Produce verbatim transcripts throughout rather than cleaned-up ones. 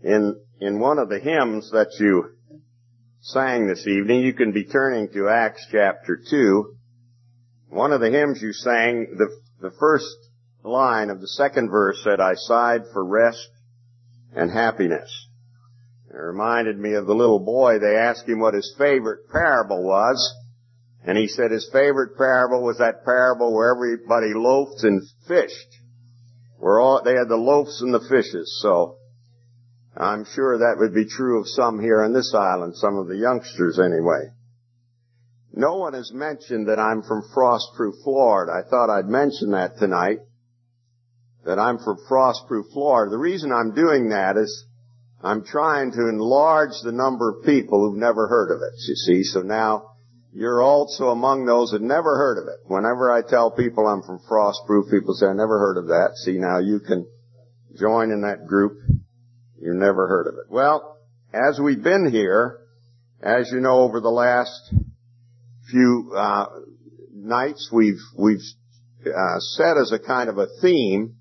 In, in one of the hymns that you sang this evening, you can be turning to Acts chapter two. One of the hymns you sang, the, the first line of the second verse said, I sighed for rest and happiness. It reminded me of the little boy. They asked him what his favorite parable was, and he said his favorite parable was that parable where everybody loafed and fished. Where all, they had the loaves and the fishes, so I'm sure that would be true of some here on this island, some of the youngsters anyway. No one has mentioned that I'm from Frostproof, Florida. I thought I'd mention that tonight, that I'm from Frostproof, Florida. The reason I'm doing that is I'm trying to enlarge the number of people who've never heard of it, you see. So now you're also among those that never heard of it. Whenever I tell people I'm from Frostproof, people say, I never heard of that. See, now you can join in that group. You never heard of it. Well, as we've been here, as you know, over the last few uh nights, we've we've uh, set as a kind of a theme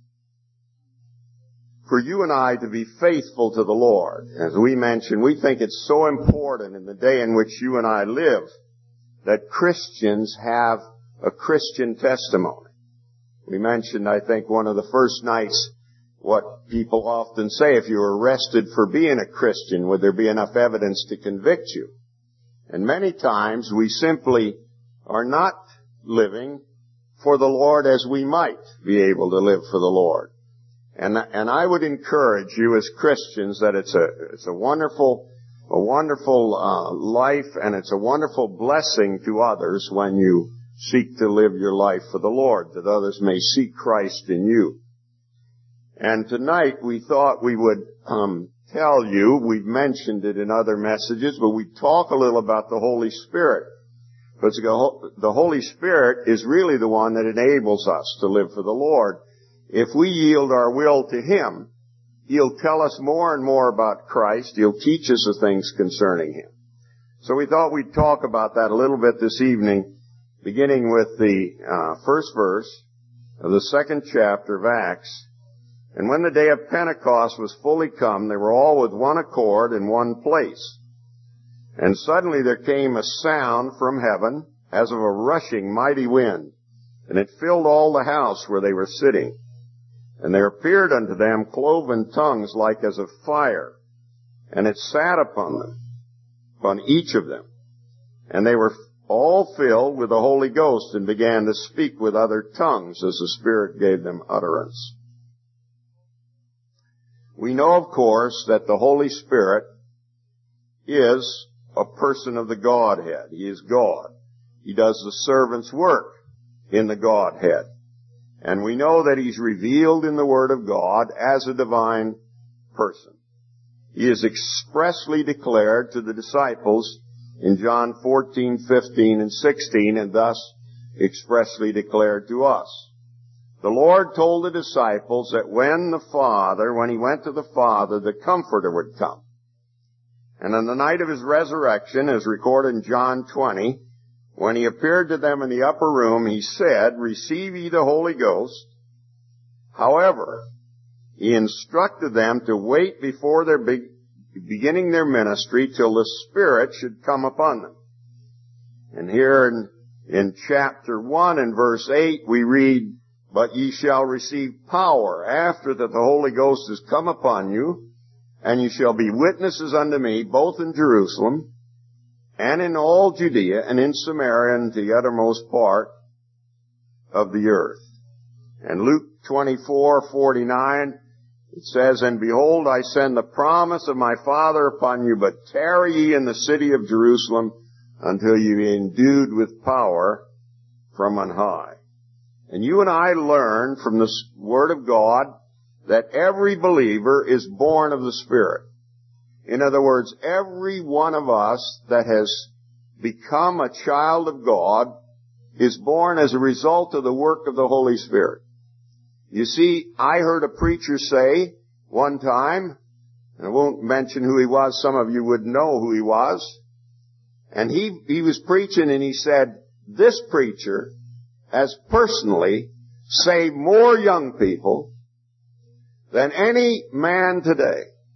for you and I to be faithful to the Lord. As we mentioned, we think it's so important in the day in which you and I live that Christians have a Christian testimony. We mentioned, I think, one of the first nights, what people often say, if you were arrested for being a Christian, would there be enough evidence to convict you? And many times we simply are not living for the Lord as we might be able to live for the Lord. And, and I would encourage you as Christians that it's a, it's a wonderful, a wonderful, uh, life, and it's a wonderful blessing to others when you seek to live your life for the Lord, that others may see Christ in you. And tonight we thought we would, um, tell you, we've mentioned it in other messages, but we talk a little about the Holy Spirit. Because the Holy Spirit is really the one that enables us to live for the Lord. If we yield our will to Him, He'll tell us more and more about Christ. He'll teach us the things concerning Him. So we thought we'd talk about that a little bit this evening, beginning with the uh, first verse of the second chapter of Acts. And when the day of Pentecost was fully come, they were all with one accord in one place. And suddenly there came a sound from heaven as of a rushing mighty wind, and it filled all the house where they were sitting. And there appeared unto them cloven tongues like as of fire, and it sat upon them, upon each of them. And they were all filled with the Holy Ghost, and began to speak with other tongues as the Spirit gave them utterance. We know, of course, that the Holy Spirit is a person of the Godhead. He is God. He does the servant's work in the Godhead. And we know that He's revealed in the Word of God as a divine person. He is expressly declared to the disciples in John fourteen, fifteen, and sixteen, and thus expressly declared to us. The Lord told the disciples that when the Father, when He went to the Father, the Comforter would come. And on the night of His resurrection, as recorded in John twenty, when He appeared to them in the upper room, He said, Receive ye the Holy Ghost. However, He instructed them to wait before their be- beginning their ministry till the Spirit should come upon them. And here in, in chapter one and verse eight, we read, But ye shall receive power after that the Holy Ghost is come upon you, and ye shall be witnesses unto me, both in Jerusalem, and in all Judea, and in Samaria, and to the uttermost part of the earth. And Luke twenty-four, forty-nine, it says, And behold, I send the promise of my Father upon you, but tarry ye in the city of Jerusalem until ye be endued with power from on high. And you and I learn from the Word of God that every believer is born of the Spirit. In other words, every one of us that has become a child of God is born as a result of the work of the Holy Spirit. You see, I heard a preacher say one time, and I won't mention who he was, some of you would know who he was, and he, he was preaching and he said, this preacher has personally saved more young people than any man today.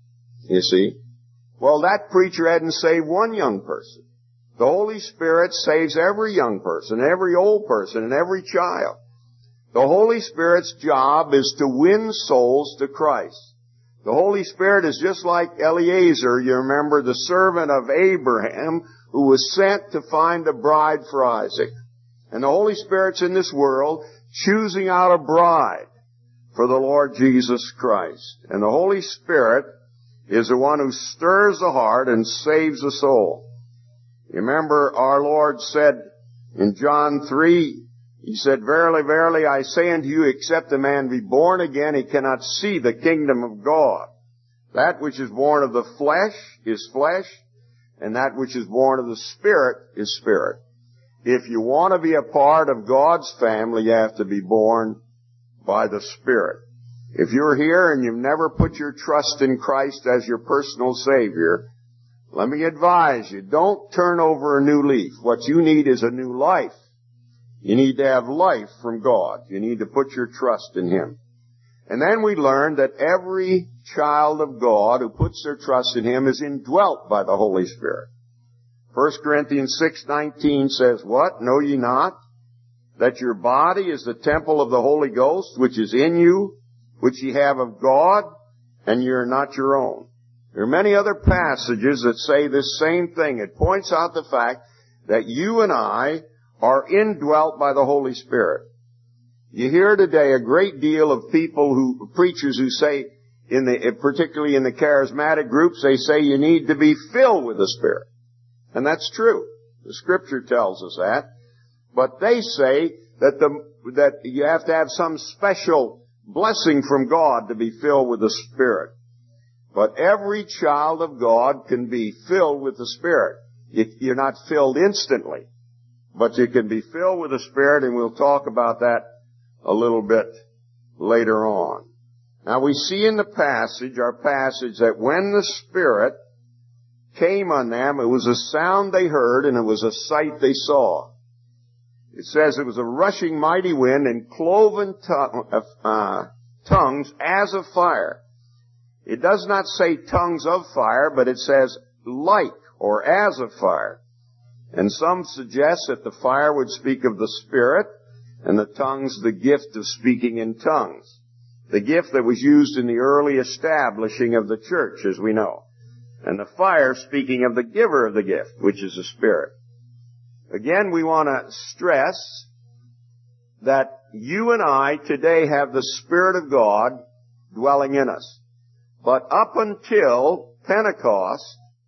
You see? Well, that preacher hadn't saved one young person. The Holy Spirit saves every young person, every old person, and every child. The Holy Spirit's job is to win souls to Christ. The Holy Spirit is just like Eliezer, you remember, the servant of Abraham, who was sent to find a bride for Isaac. And the Holy Spirit's in this world choosing out a bride for the Lord Jesus Christ. And the Holy Spirit is the one who stirs the heart and saves the soul. You remember our Lord said in John three, He said, Verily, verily, I say unto you, except a man be born again, he cannot see the kingdom of God. That which is born of the flesh is flesh, and that which is born of the Spirit is spirit. If you want to be a part of God's family, you have to be born by the Spirit. If you're here and you've never put your trust in Christ as your personal Savior, let me advise you, don't turn over a new leaf. What you need is a new life. You need to have life from God. You need to put your trust in Him. And then we learned that every child of God who puts their trust in Him is indwelt by the Holy Spirit. First Corinthians six nineteen says, What? Know ye not that your body is the temple of the Holy Ghost, which is in you, which ye have of God, and ye are not your own? There are many other passages that say this same thing. It points out the fact that you and I are indwelt by the Holy Spirit. You hear today a great deal of people who, preachers who say, in the, particularly in the charismatic groups, they say you need to be filled with the Spirit. And that's true. The Scripture tells us that. But they say that the, that you have to have some special blessing from God to be filled with the Spirit. But every child of God can be filled with the Spirit. You're not filled instantly, but you can be filled with the Spirit, and we'll talk about that a little bit later on. Now we see in the passage, our passage, that when the Spirit came on them, it was a sound they heard, and it was a sight they saw. It says it was a rushing mighty wind and cloven tongue, uh, tongues as of fire. It does not say tongues of fire, but it says like or as of fire. And some suggest that the fire would speak of the Spirit and the tongues the gift of speaking in tongues. The gift that was used in the early establishing of the church, as we know. And the fire speaking of the giver of the gift, which is the Spirit. Again, we want to stress that you and I today have the Spirit of God dwelling in us. But up until Pentecost,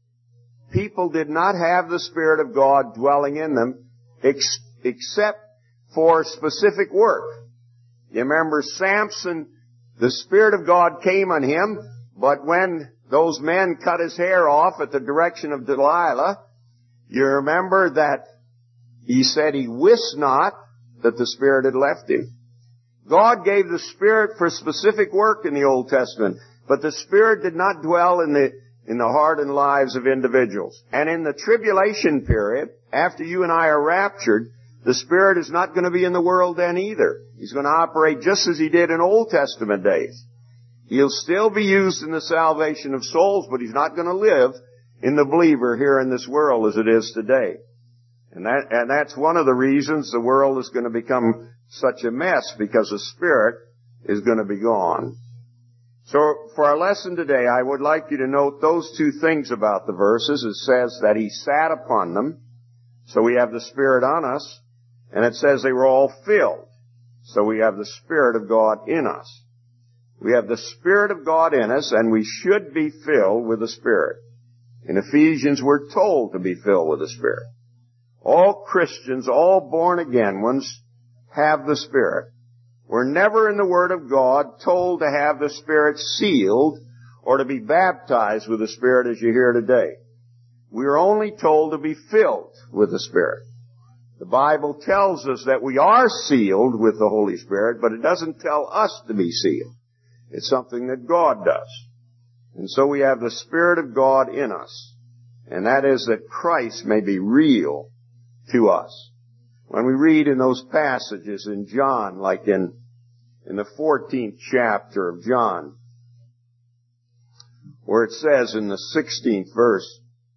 people did not have the Spirit of God dwelling in them ex- except for specific work. You remember Samson, the Spirit of God came on him, but when those men cut his hair off at the direction of Delilah, you remember that he said he wist not that the Spirit had left him. God gave the Spirit for specific work in the Old Testament. But the Spirit did not dwell in the, in the heart and lives of individuals. And in the tribulation period, after you and I are raptured, the Spirit is not going to be in the world then either. He's going to operate just as He did in Old Testament days. He'll still be used in the salvation of souls, but He's not going to live in the believer here in this world as it is today. And that, and that's one of the reasons the world is going to become such a mess, because the Spirit is going to be gone. So, for our lesson today, I would like you to note those two things about the verses. It says that He sat upon them, so we have the Spirit on us, and it says they were all filled, so we have the Spirit of God in us. We have the Spirit of God in us, and we should be filled with the Spirit. In Ephesians, we're told to be filled with the Spirit. All Christians, all born again ones, have the Spirit. We're never in the Word of God told to have the Spirit sealed or to be baptized with the Spirit as you hear today. We are only told to be filled with the Spirit. The Bible tells us that we are sealed with the Holy Spirit, but it doesn't tell us to be sealed. It's something that God does. And so we have the Spirit of God in us. And that is that Christ may be real to us. When we read in those passages in John, like in, in the fourteenth chapter of John, where it says in the sixteenth verse,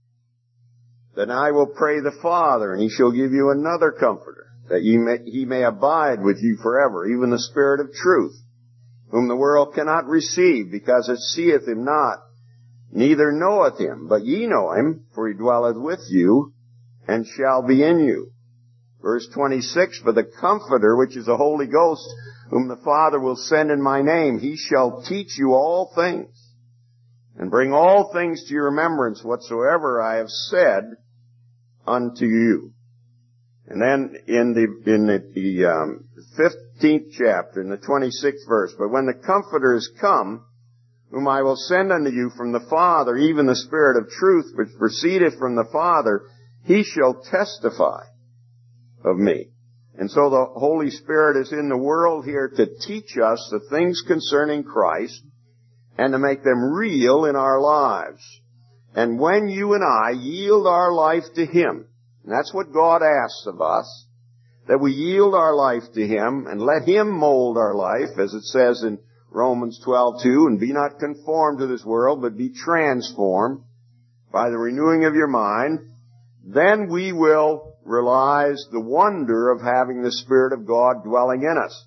"Then I will pray the Father, and he shall give you another Comforter, that ye may, he may abide with you forever, even the Spirit of truth, whom the world cannot receive, because it seeth him not, neither knoweth him. But ye know him, for he dwelleth with you, and shall be in you." Verse twenty-six, "But the Comforter, which is the Holy Ghost, whom the Father will send in my name, he shall teach you all things, and bring all things to your remembrance, whatsoever I have said unto you." And then in the in the, the um, fifteenth chapter, in the twenty-sixth verse, "But when the Comforter is come, whom I will send unto you from the Father, even the Spirit of truth, which proceedeth from the Father, he shall testify of me." And so the Holy Spirit is in the world here to teach us the things concerning Christ and to make them real in our lives. And when you and I yield our life to him, and that's what God asks of us, that we yield our life to him and let him mold our life, as it says in Romans twelve two, "And be not conformed to this world, but be transformed by the renewing of your mind," then we will realize the wonder of having the Spirit of God dwelling in us.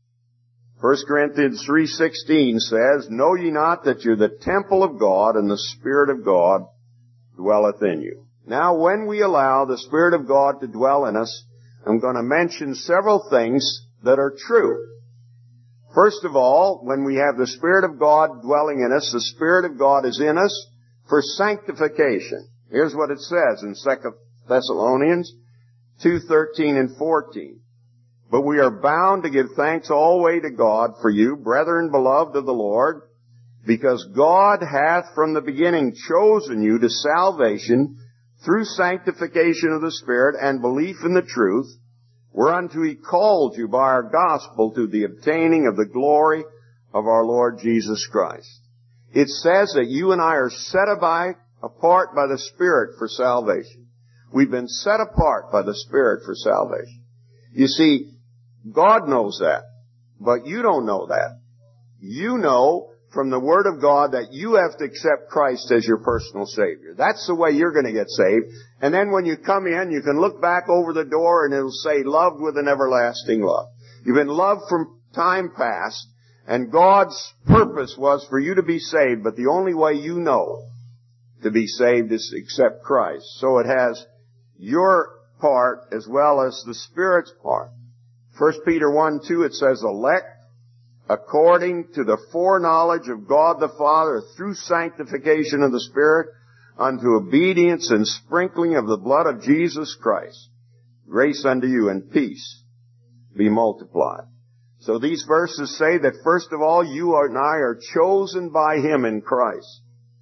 First Corinthians three sixteen says, "Know ye not that you're the temple of God, and the Spirit of God dwelleth in you?" Now, when we allow the Spirit of God to dwell in us, I'm going to mention several things that are true. First of all, when we have the Spirit of God dwelling in us, the Spirit of God is in us for sanctification. Here's what it says in Second Thessalonians two thirteen and fourteen. "But we are bound to give thanks always to God for you, brethren beloved of the Lord, because God hath from the beginning chosen you to salvation through sanctification of the Spirit and belief in the truth, whereunto he called you by our gospel to the obtaining of the glory of our Lord Jesus Christ." It says that you and I are set apart by the Spirit for salvation. We've been set apart by the Spirit for salvation. You see, God knows that, but you don't know that. You know from the Word of God that you have to accept Christ as your personal Savior. That's the way you're going to get saved. And then when you come in, you can look back over the door and it'll say, "Loved with an everlasting love." You've been loved from time past, and God's purpose was for you to be saved, but the only way you know to be saved is to accept Christ. So it has your part as well as the Spirit's part. First Peter one two, it says, "Elect according to the foreknowledge of God the Father through sanctification of the Spirit unto obedience and sprinkling of the blood of Jesus Christ. Grace unto you and peace be multiplied." So these verses say that first of all, you and I are chosen by him in Christ.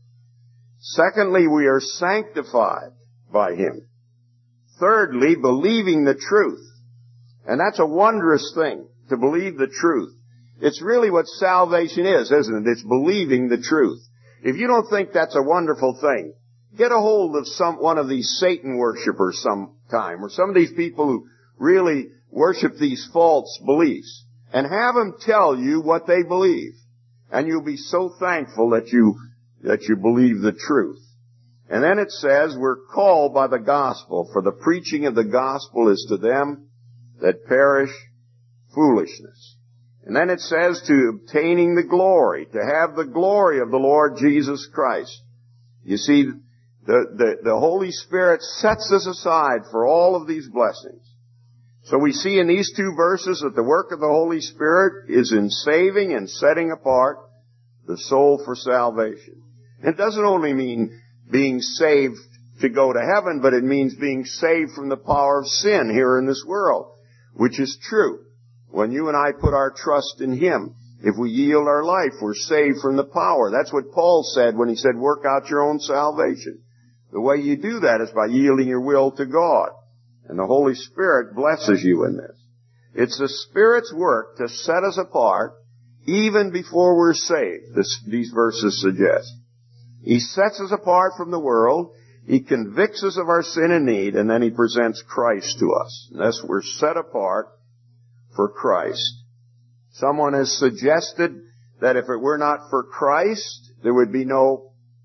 Secondly, we are sanctified by him. Thirdly, believing the truth. And that's a wondrous thing, to believe the truth. It's really what salvation is, isn't it? It's believing the truth. If you don't think that's a wonderful thing, get a hold of some one of these Satan worshipers sometime, or some of these people who really worship these false beliefs, and have them tell you what they believe. And you'll be so thankful that you that you believe the truth. And then it says, we're called by the gospel, for the preaching of the gospel is to them that perish foolishness. And then it says, to obtaining the glory, to have the glory of the Lord Jesus Christ. You see, the, the, the Holy Spirit sets us aside for all of these blessings. So we see in these two verses that the work of the Holy Spirit is in saving and setting apart the soul for salvation. It doesn't only mean being saved to go to heaven, but it means being saved from the power of sin here in this world, which is true. When you and I put our trust in him, if we yield our life, we're saved from the power. That's what Paul said when he said, work out your own salvation. The way you do that is by yielding your will to God. And the Holy Spirit blesses you in this. It's the Spirit's work to set us apart even before we're saved, this, these verses suggest. He sets us apart from the world. He convicts us of our sin and need, and then he presents Christ to us. And thus we're set apart for Christ. Someone has suggested that if it were not for Christ, there would be no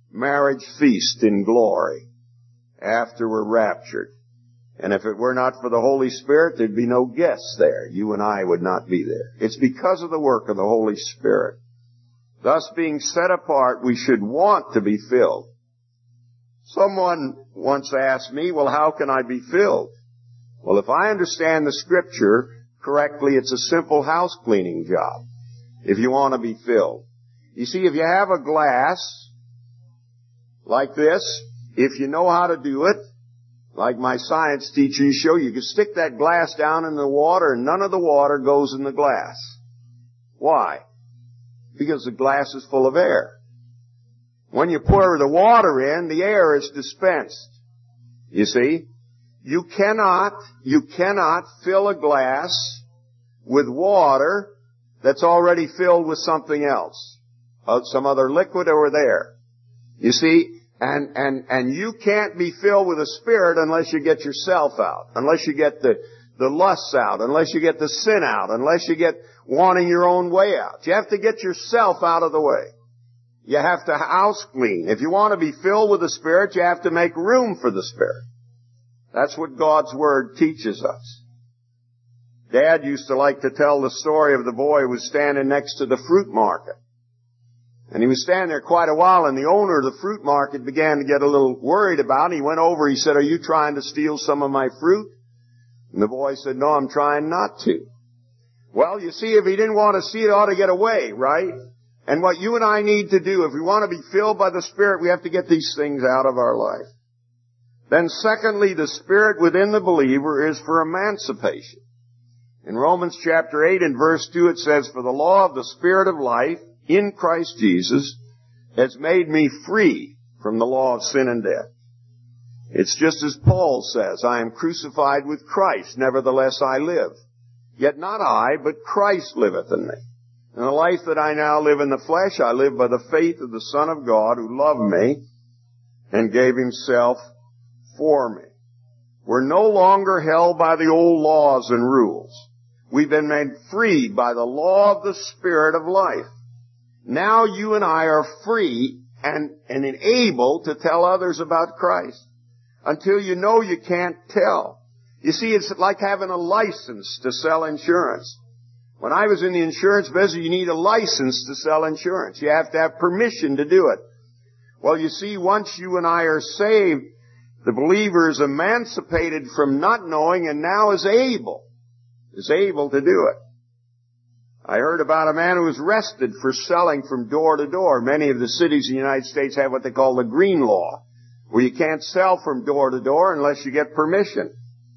marriage feast in glory after we're raptured. And if it were not for the Holy Spirit, there'd be no guests there. You and I would not be there. It's because of the work of the Holy Spirit. Thus, being set apart, we should want to be filled. Someone once asked me, well, how can I be filled? Well, if I understand the Scripture correctly, it's a simple house cleaning job if you want to be filled. You see, if you have a glass like this, if you know how to do it, like my science teacher used to show, you can stick that glass down in the water and none of the water goes in the glass. Why? Because the glass is full of air. When you pour the water in, the air is dispensed. You see? You cannot, you cannot fill a glass with water that's already filled with something else. Some other liquid over there. You see? And, and, and you can't be filled with the Spirit unless you get yourself out. Unless you get the, the lusts out. Unless you get the sin out. Unless you get wanting your own way out. You have to get yourself out of the way. You have to house clean. If you want to be filled with the Spirit, you have to make room for the Spirit. That's what God's Word teaches us. Dad used to like to tell the story of the boy who was standing next to the fruit market. And he was standing there quite a while, and the owner of the fruit market began to get a little worried about it. He went over, he said, are you trying to steal some of my fruit? And the boy said, no, I'm trying not to. Well, you see, if he didn't want to see it, ought to get away, right? And what you and I need to do, if we want to be filled by the Spirit, we have to get these things out of our life. Then secondly, the Spirit within the believer is for emancipation. In Romans chapter eight and verse two it says, for the law of the Spirit of life in Christ Jesus has made me free from the law of sin and death. It's just as Paul says, I am crucified with Christ, nevertheless I live. Yet not I, but Christ liveth in me. And the life that I now live in the flesh, I live by the faith of the Son of God who loved me and gave himself for me. We're no longer held by the old laws and rules. We've been made free by the law of the Spirit of life. Now you and I are free and, and able to tell others about Christ. Until you know, you can't tell. You see, it's like having a license to sell insurance. When I was in the insurance business, you need a license to sell insurance. You have to have permission to do it. Well, you see, once you and I are saved, the believer is emancipated from not knowing and now is able, is able to do it. I heard about a man who was arrested for selling from door to door. Many of the cities in the United States have what they call the green law, where you can't sell from door to door unless you get permission.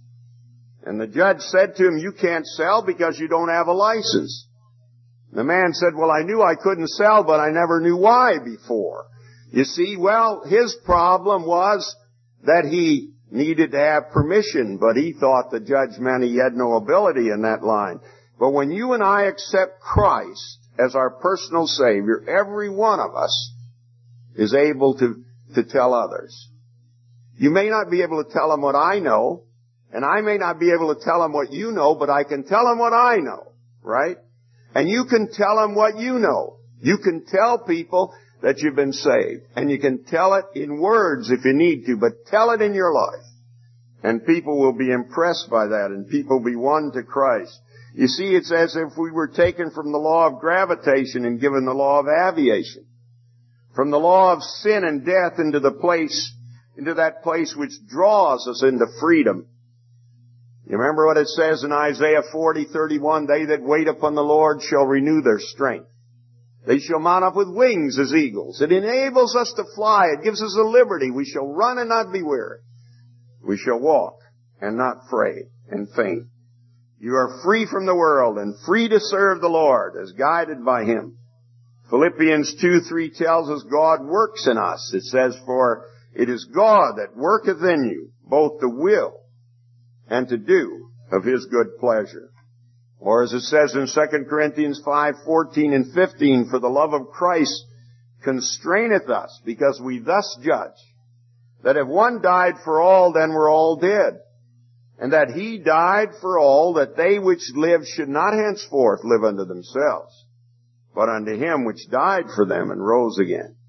And the judge said to him, you can't sell because you don't have a license. The man said, well, I knew I couldn't sell, but I never knew why before. You see, well, his problem was that he needed to have permission, but he thought the judge meant he had no ability in that line. But when you and I accept Christ as our personal Savior, every one of us is able to, to tell others. You may not be able to tell them what I know, and I may not be able to tell them what you know, but I can tell them what I know, right? And you can tell them what you know. You can tell people that you've been saved. And you can tell it in words if you need to, but tell it in your life. And people will be impressed by that, and people will be won to Christ. You see, it's as if we were taken from the law of gravitation and given the law of aviation. From the law of sin and death into the place, into that place which draws us into freedom. You remember what it says in Isaiah forty thirty-one, they that wait upon the Lord shall renew their strength. They shall mount up with wings as eagles. It enables us to fly. It gives us a liberty. We shall run and not be weary. We shall walk and not fray and faint. You are free from the world and free to serve the Lord as guided by Him. Philippians two three tells us God works in us. It says, for it is God that worketh in you, both to will and to do of His good pleasure. Or as it says in Second Corinthians five fourteen and fifteen, for the love of Christ constraineth us, because we thus judge, that if one died for all, then we're all dead. And that He died for all, that they which live should not henceforth live unto themselves, but unto Him which died for them and rose again.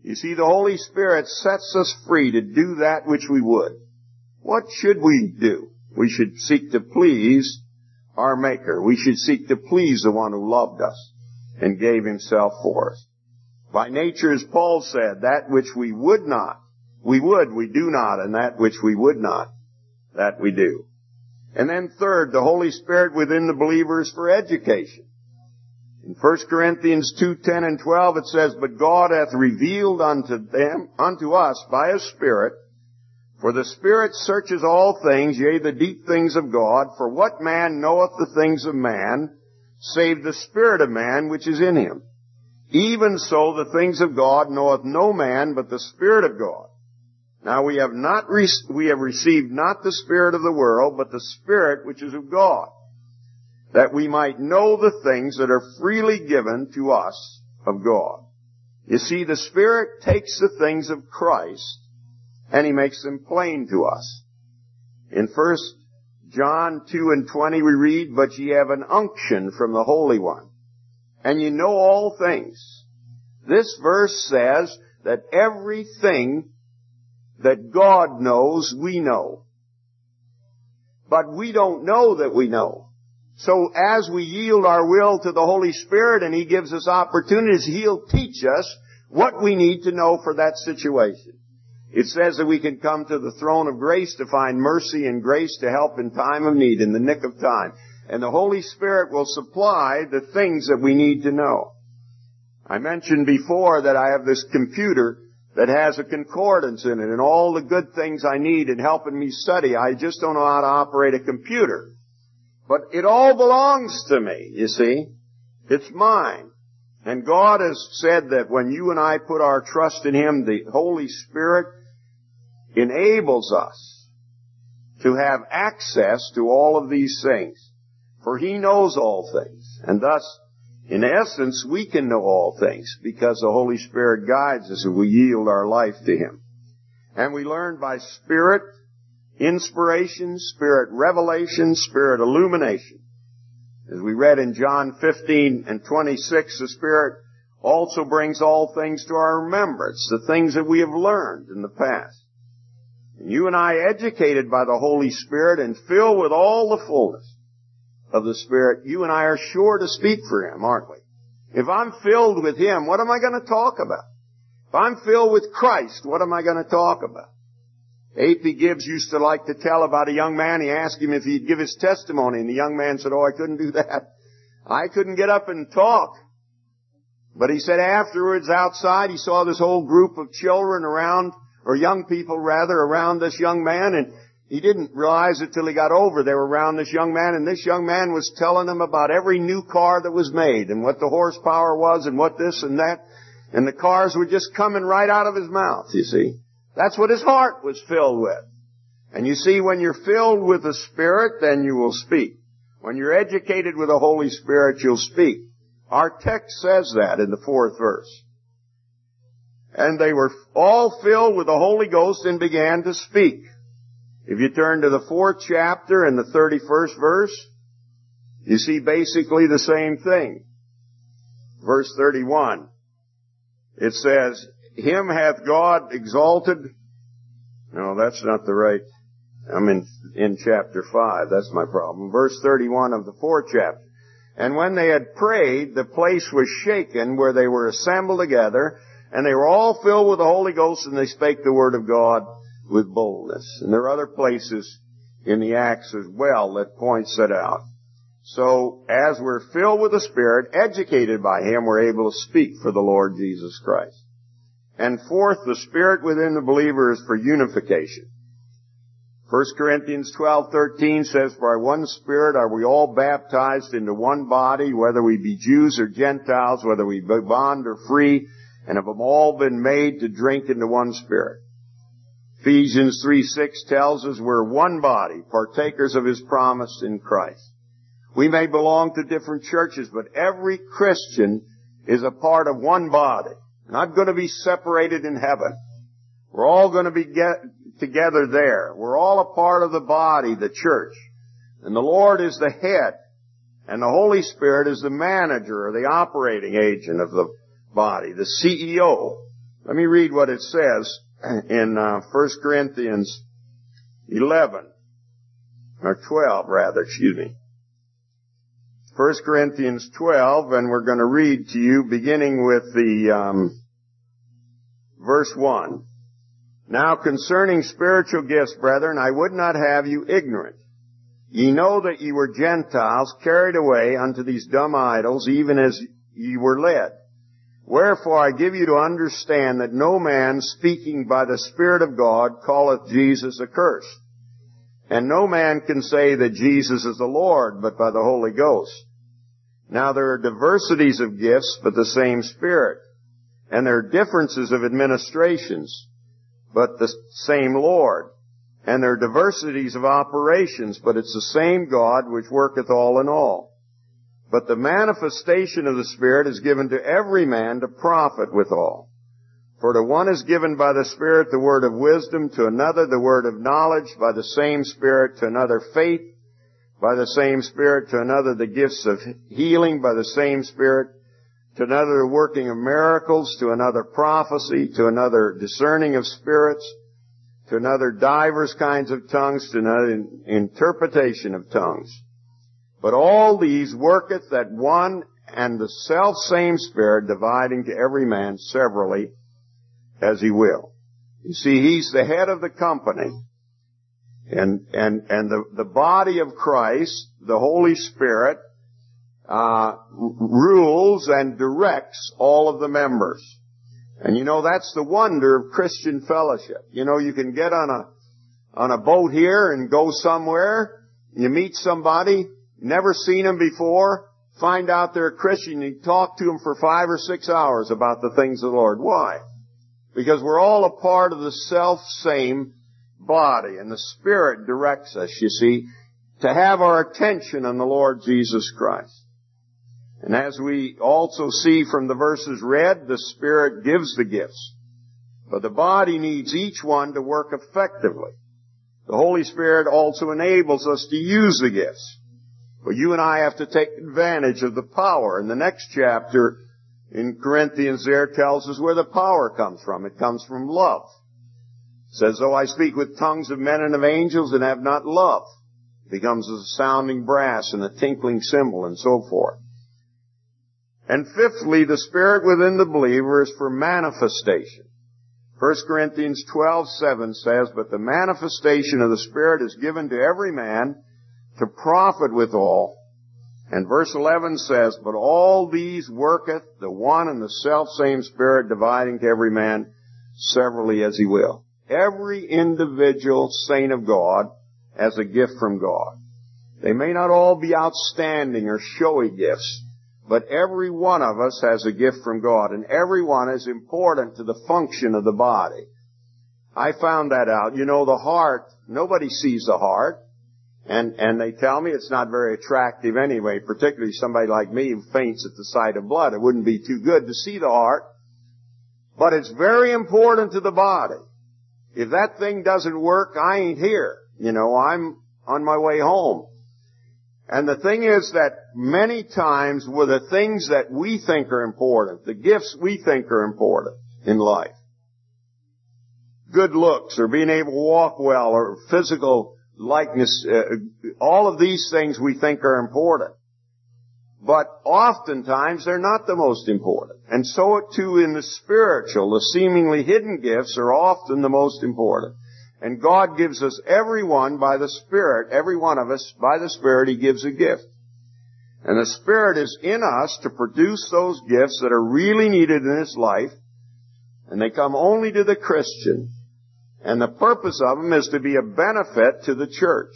You see, the Holy Spirit sets us free to do that which we would. What should we do? We should seek to please our Maker. We should seek to please the one who loved us and gave himself for us. By nature, as Paul said, that which we would not, we would, we do not, and that which we would not, that we do. And then third, the Holy Spirit within the believer is for education. In First Corinthians two, ten and twelve it says, But God hath revealed unto them, unto us by His Spirit, for the Spirit searches all things, yea, the deep things of God, for what man knoweth the things of man, save the Spirit of man which is in him? Even so the things of God knoweth no man but the Spirit of God. Now we have not re- we have received not the spirit of the world, but the Spirit which is of God, that we might know the things that are freely given to us of God. You see, the Spirit takes the things of Christ and He makes them plain to us. In First John two and twenty we read, But ye have an unction from the Holy One, and ye know all things. This verse says that everything that God knows, we know. But we don't know that we know. So as we yield our will to the Holy Spirit and He gives us opportunities, He'll teach us what we need to know for that situation. It says that we can come to the throne of grace to find mercy and grace to help in time of need, in the nick of time. And the Holy Spirit will supply the things that we need to know. I mentioned before that I have this computer that has a concordance in it and all the good things I need in helping me study. I just don't know how to operate a computer. But it all belongs to me, you see. It's mine. And God has said that when you and I put our trust in Him, the Holy Spirit enables us to have access to all of these things. For He knows all things. And thus, in essence, we can know all things because the Holy Spirit guides us as we yield our life to Him. And we learn by Spirit inspiration, Spirit revelation, Spirit illumination. As we read in John fifteen and twenty-six, the Spirit also brings all things to our remembrance, the things that we have learned in the past. And you and I, educated by the Holy Spirit and filled with all the fullness of the Spirit, you and I are sure to speak for Him, aren't we? If I'm filled with Him, what am I going to talk about? If I'm filled with Christ, what am I going to talk about? A P Gibbs used to like to tell about a young man. He asked him if he'd give his testimony, and the young man said, oh, I couldn't do that. I couldn't get up and talk. But he said afterwards, outside, he saw this whole group of children around, or young people rather, around this young man, and he didn't realize it till he got over. They were around this young man, and this young man was telling them about every new car that was made, and what the horsepower was, and what this and that, and the cars were just coming right out of his mouth, you see. That's what his heart was filled with. And you see, when you're filled with the Spirit, then you will speak. When you're educated with the Holy Spirit, you'll speak. Our text says that in the fourth verse. And they were all filled with the Holy Ghost and began to speak. If you turn to the fourth chapter and the thirty-first verse, you see basically the same thing. Verse thirty-one. It says, Him hath God exalted. No, that's not the right. I'm in, in chapter five. That's my problem. Verse thirty-one of the fourth chapter. And when they had prayed, the place was shaken where they were assembled together, and they were all filled with the Holy Ghost, and they spake the word of God with boldness. And there are other places in the Acts as well that points that out. So, as we're filled with the Spirit, educated by Him, we're able to speak for the Lord Jesus Christ. And fourth, the Spirit within the believer is for unification. First Corinthians twelve thirteen says, For by one Spirit are we all baptized into one body, whether we be Jews or Gentiles, whether we be bond or free, and have all been made to drink into one Spirit. Ephesians three six tells us we're one body, partakers of His promise in Christ. We may belong to different churches, but every Christian is a part of one body. Not going to be separated in heaven. We're all going to be get together there. We're all a part of the body, the church. And the Lord is the head. And the Holy Spirit is the manager or the operating agent of the body, the C E O. Let me read what it says in uh, First Corinthians eleven, or twelve rather, excuse me. First Corinthians twelve, and we're going to read to you beginning with the um, verse one. Now concerning spiritual gifts, brethren, I would not have you ignorant. Ye know that ye were Gentiles carried away unto these dumb idols, even as ye were led. Wherefore I give you to understand that no man speaking by the Spirit of God calleth Jesus accursed. And no man can say that Jesus is the Lord, but by the Holy Ghost. Now there are diversities of gifts, but the same Spirit. And there are differences of administrations, but the same Lord. And there are diversities of operations, but it's the same God which worketh all in all. But the manifestation of the Spirit is given to every man to profit withal. For to one is given by the Spirit the word of wisdom, to another the word of knowledge, by the same Spirit, to another faith, by the same Spirit, to another the gifts of healing, by the same Spirit, to another the working of miracles, to another prophecy, to another discerning of spirits, to another divers kinds of tongues, to another interpretation of tongues. But all these worketh that one and the selfsame Spirit, dividing to every man severally as he will. You see, he's the head of the company. And, and, and the, the body of Christ, the Holy Spirit, uh, rules and directs all of the members. And you know, that's the wonder of Christian fellowship. You know, you can get on a, on a boat here and go somewhere. You meet somebody, never seen them before, find out they're a Christian, you talk to them for five or six hours about the things of the Lord. Why? Because we're all a part of the self-same body, and the Spirit directs us, you see, to have our attention on the Lord Jesus Christ. And as we also see from the verses read, the Spirit gives the gifts. But the body needs each one to work effectively. The Holy Spirit also enables us to use the gifts. But you and I have to take advantage of the power. And the next chapter in Corinthians there tells us where the power comes from. It comes from love. It says, though I speak with tongues of men and of angels and have not love, it becomes a sounding brass and a tinkling cymbal and so forth. And fifthly, the Spirit within the believer is for manifestation. First Corinthians twelve seven says, but the manifestation of the Spirit is given to every man to profit withal. And verse eleven says, but all these worketh the one and the selfsame Spirit, dividing to every man severally as he will. Every individual saint of God has a gift from God. They may not all be outstanding or showy gifts, but every one of us has a gift from God, and every one is important to the function of the body. I found that out. You know, the heart, nobody sees the heart. And, and they tell me it's not very attractive anyway, particularly somebody like me who faints at the sight of blood. It wouldn't be too good to see the heart. But it's very important to the body. If that thing doesn't work, I ain't here. You know, I'm on my way home. And the thing is that many times with the things that we think are important, the gifts we think are important in life, good looks or being able to walk well or physical likeness, uh, all of these things we think are important. But oftentimes they're not the most important. And so too in the spiritual, the seemingly hidden gifts are often the most important. And God gives us every one by the Spirit, every one of us by the Spirit, He gives a gift. And the Spirit is in us to produce those gifts that are really needed in this life, and they come only to the Christian. And the purpose of them is to be a benefit to the church.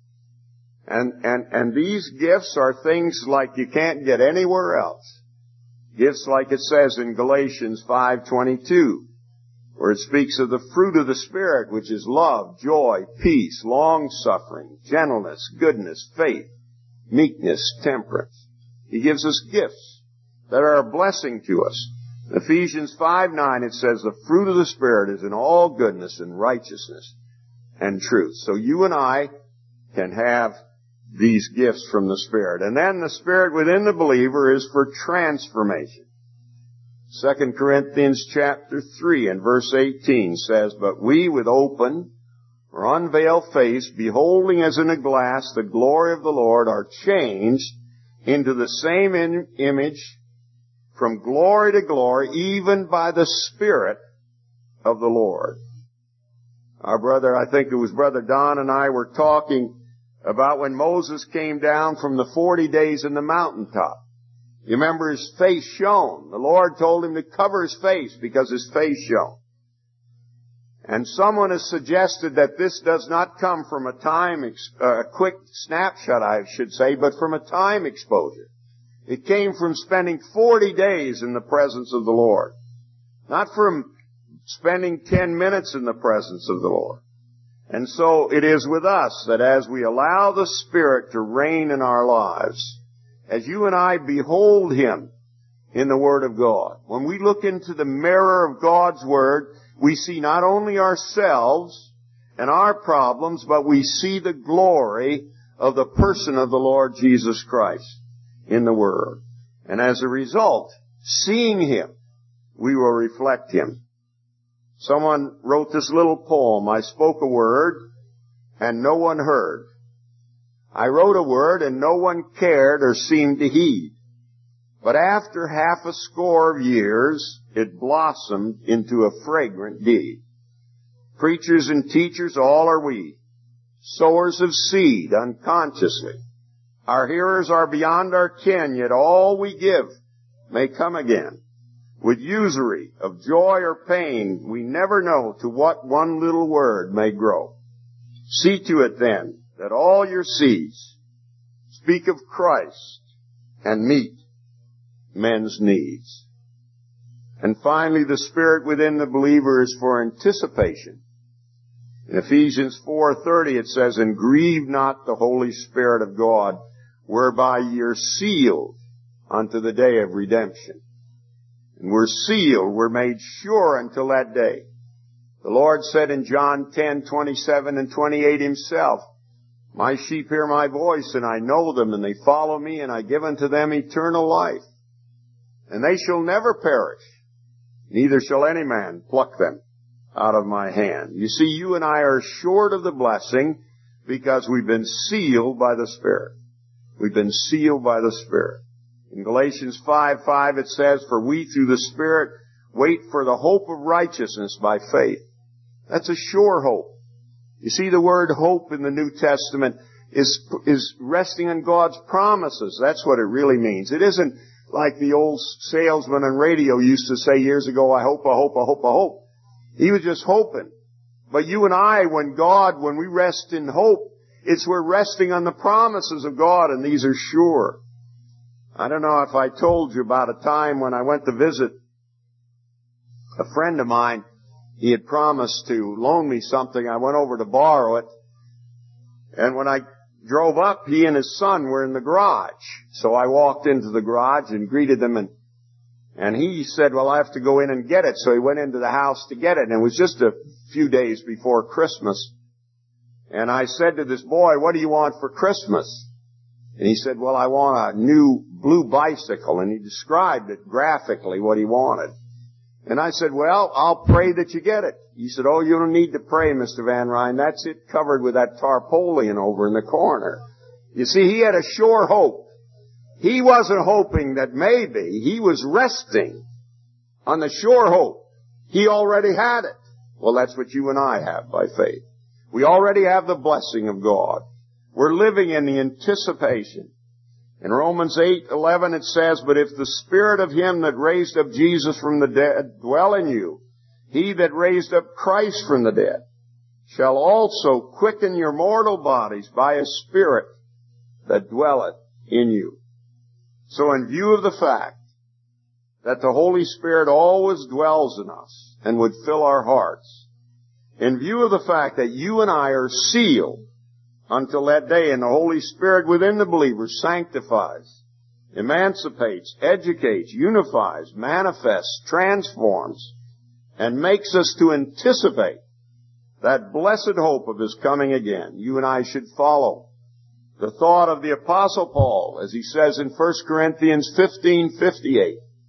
And, and, and these gifts are things like you can't get anywhere else. Gifts like it says in Galatians five twenty-two, where it speaks of the fruit of the Spirit, which is love, joy, peace, long-suffering, gentleness, goodness, faith, meekness, temperance. He gives us gifts that are a blessing to us. In Ephesians five nine, it says, the fruit of the Spirit is in all goodness and righteousness and truth. So you and I can have these gifts from the Spirit. And then the Spirit within the believer is for transformation. Second Corinthians chapter three and verse eighteen says, "But we with open or unveiled face, beholding as in a glass the glory of the Lord, are changed into the same in- image from glory to glory, even by the Spirit of the Lord." Our brother, I think it was Brother Don and I were talking about when Moses came down from the forty days in the mountaintop. You remember his face shone. The Lord told him to cover his face because his face shone. And someone has suggested that this does not come from a time, a uh, quick snapshot, I should say, but from a time exposure. It came from spending forty days in the presence of the Lord. Not from spending ten minutes in the presence of the Lord. And so it is with us that as we allow the Spirit to reign in our lives, as you and I behold Him in the Word of God, when we look into the mirror of God's Word, we see not only ourselves and our problems, but we see the glory of the person of the Lord Jesus Christ in the Word. And as a result, seeing Him, we will reflect Him. Someone wrote this little poem, "I spoke a word and no one heard. I wrote a word and no one cared or seemed to heed. But after half a score of years, it blossomed into a fragrant deed. Preachers and teachers, all are we, sowers of seed unconsciously. Our hearers are beyond our ken, yet all we give may come again. With usury of joy or pain, we never know to what one little word may grow. See to it then that all your seeds speak of Christ and meet men's needs." And finally, the Spirit within the believer is for anticipation. In Ephesians four thirty it says, "And grieve not the Holy Spirit of God, whereby ye are sealed unto the day of redemption." And we're sealed, we're made sure until that day. The Lord said in John ten twenty-seven and twenty-eight Himself, "My sheep hear my voice, and I know them, and they follow me, and I give unto them eternal life. And they shall never perish, neither shall any man pluck them out of my hand." You see, you and I are assured of the blessing because we've been sealed by the Spirit. We've been sealed by the Spirit. In Galatians five five it says, "For we through the Spirit wait for the hope of righteousness by faith." That's a sure hope. You see, the word hope in the New Testament is, is resting on God's promises. That's what it really means. It isn't like the old salesman on radio used to say years ago, "I hope, I hope, I hope, I hope." He was just hoping. But you and I, when God, when we rest in hope, it's we're resting on the promises of God, and these are sure. I don't know if I told you about a time when I went to visit a friend of mine. He had promised to loan me something. I went over to borrow it. And when I drove up, he and his son were in the garage. So I walked into the garage and greeted them, and and he said, "Well, I have to go in and get it." So he went into the house to get it, and it was just a few days before Christmas. And I said to this boy, "What do you want for Christmas?" And he said, "Well, I want a new blue bicycle." And he described it graphically, what he wanted. And I said, "Well, I'll pray that you get it." He said, "Oh, you don't need to pray, Mister Van Ryn. That's it covered with that tarpaulin over in the corner." You see, he had a sure hope. He wasn't hoping that maybe. He was resting on the sure hope. He already had it. Well, that's what you and I have by faith. We already have the blessing of God. We're living in the anticipation. In Romans eight eleven it says, "But if the Spirit of Him that raised up Jesus from the dead dwell in you, He that raised up Christ from the dead shall also quicken your mortal bodies by His Spirit that dwelleth in you." So in view of the fact that the Holy Spirit always dwells in us and would fill our hearts, in view of the fact that you and I are sealed until that day, and the Holy Spirit within the believer sanctifies, emancipates, educates, unifies, manifests, transforms, and makes us to anticipate that blessed hope of His coming again. You and I should follow the thought of the Apostle Paul, as he says in First Corinthians fifteen fifty-eight,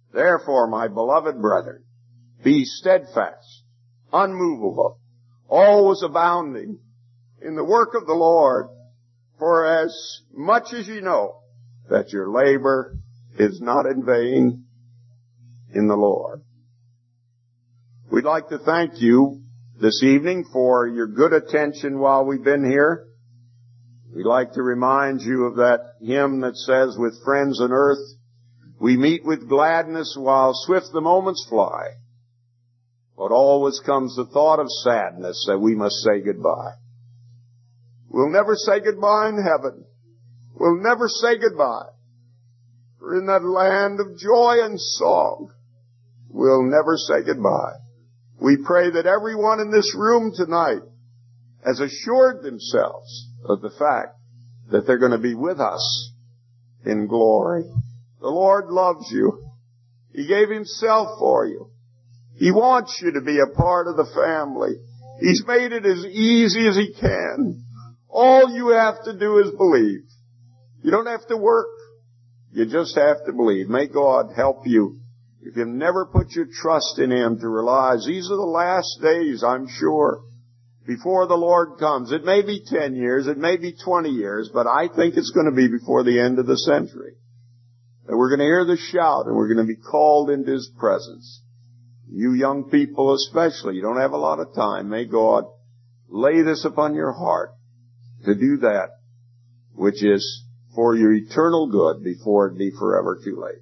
Therefore, my beloved brethren, be steadfast, unmovable, always abounding in the work of the Lord, for as much as ye know that your labor is not in vain in the Lord. We'd like to thank you this evening for your good attention while we've been here. We'd like to remind you of that hymn that says, with friends on earth, we meet with gladness while swift the moments fly. But always comes the thought of sadness that we must say goodbye. We'll never say goodbye in heaven. We'll never say goodbye. For in that land of joy and song, we'll never say goodbye. We pray that everyone in this room tonight has assured themselves of the fact that they're going to be with us in glory. The Lord loves you. He gave Himself for you. He wants you to be a part of the family. He's made it as easy as He can. All you have to do is believe. You don't have to work. You just have to believe. May God help you. If you've never put your trust in Him, to realize these are the last days, I'm sure, before the Lord comes. It may be ten years, it may be twenty years, but I think it's going to be before the end of the century. And we're going to hear the shout, and we're going to be called into His presence. You young people especially, you don't have a lot of time. May God lay this upon your heart to do that which is for your eternal good before it be forever too late.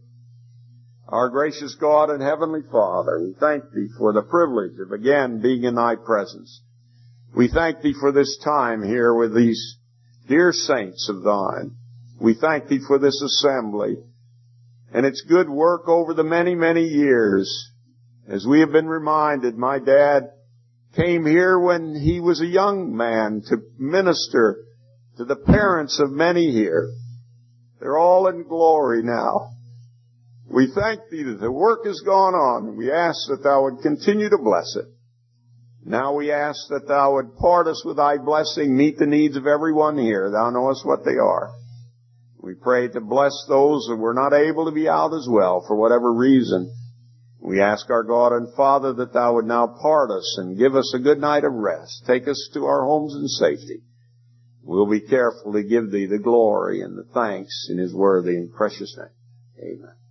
Our gracious God and Heavenly Father, we thank Thee for the privilege of again being in Thy presence. We thank Thee for this time here with these dear saints of Thine. We thank Thee for this assembly and its good work over the many, many years. As we have been reminded, my dad came here when he was a young man to minister to the parents of many here. They're all in glory now. We thank Thee that the work has gone on. We ask that Thou would continue to bless it. Now we ask that Thou would part us with Thy blessing, meet the needs of everyone here. Thou knowest what they are. We pray to bless those that were not able to be out as well for whatever reason. We ask our God and Father that Thou would now part us and give us a good night of rest. Take us to our homes in safety. We'll be careful to give Thee the glory and the thanks in His worthy and precious name. Amen.